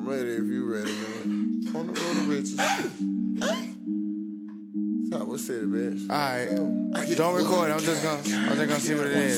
I'm ready if you ready, man. On the road to riches. Top what city, bitch? Alright, don't record it. I'm just gonna see what it is.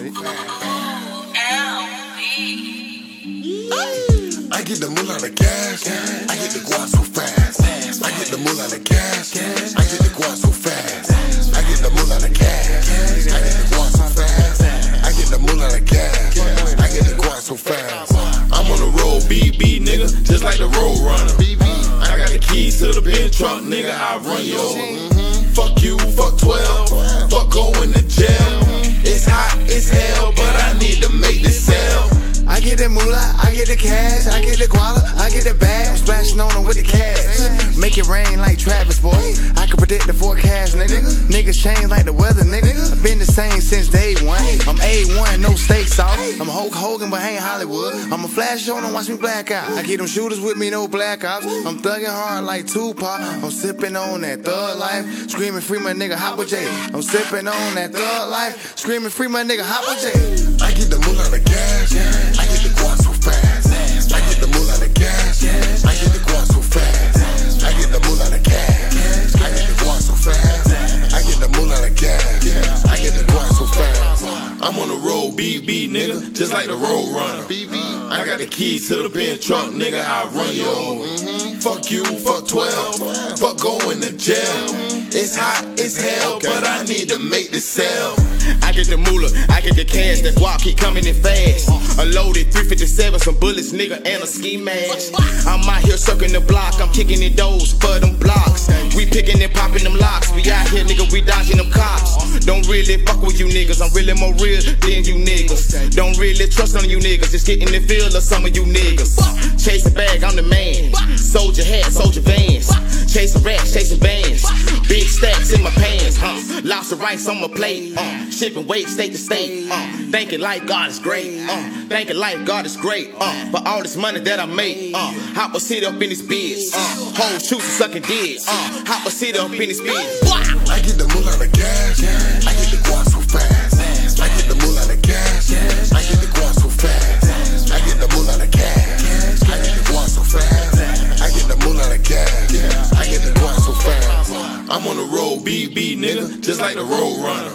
I get the moolah the cash. I get the guap so fast. I get the moolah the cash. I get the guap so fast. I get the moolah the cash. I get the guap so fast. I get the moolah the cash. I get the guap so fast. I'm on the road, BB nigga, just like the road runner. I got the keys to the Benz truck, nigga. I run yo. Fuck you, fuck 12, fuck going to jail. It's hot as hell, but I need to make this sell. I get the moolah, I get the cash, I get the guala, I get the bag. I'm splashing on them with the cash. Make it rain like Travis, boy. I can predict the forecast, nigga. Niggas change like the weather, nigga. I've been the same since day one. I'm A1, no steak sauce. I'm Hulk Hogan, but ain't Hollywood. I'm a flash on them, watch me black out. I keep them shooters with me, no black ops. I'm thugging hard like Tupac. I'm sipping on that thug life, screaming free my nigga Hopper J. I'm sipping on that thug life, screaming free my nigga Hopper J. I get the moolah the cash. I get the guap so fast. I get the moolah the cash. I get the guap so fast. I get the moolah the cash. I get the guap so fast. I get the moolah the cash. I get the guap so fast. I'm on the road, BB nigga, just like the road runner. I got the keys to the Benz truck, nigga. I run yo. Fuck you, fuck 12, fuck going to jail. It's hot as hell, but I need to make this sell. I get the moolah, I get the cash, that guap keep coming in fast. A loaded 357, some bullets, nigga, and a ski mask. I'm out here circling the block, I'm kicking the doors for them blocks. We picking and popping them locks, we out here, nigga, we dodging them cops. Don't really fuck with you niggas, I'm really more real than you niggas. Don't really trust on you niggas, just get in the field of some of you niggas. Chase the bag, I'm the man. Soldier hat, soldier vans. Chasing racks, chasing bands. Big stacks in my pants, lobster rice on my plate, shipping weight state to state, thinking like God is great, thinking like God is great, for all this money that I make, hop a sit up in this bitch, hoes choosing sucking dick, hop a sit up in this bitch. I get the moolah the cash, I get the guap so fast. I get the moolah the cash, I get the guap so fast. I get the moolah the cash, I get the guap so fast. I get the moolah the cash, I get the guap so fast. I'm on the road, BB nigga, just like the road runner.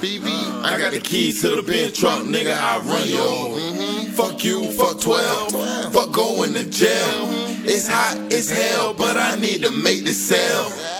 I got the keys to the Benz truck, nigga. I run yo. Fuck you, fuck 12, fuck going to jail. It's hot as hell, but I need to make this sell.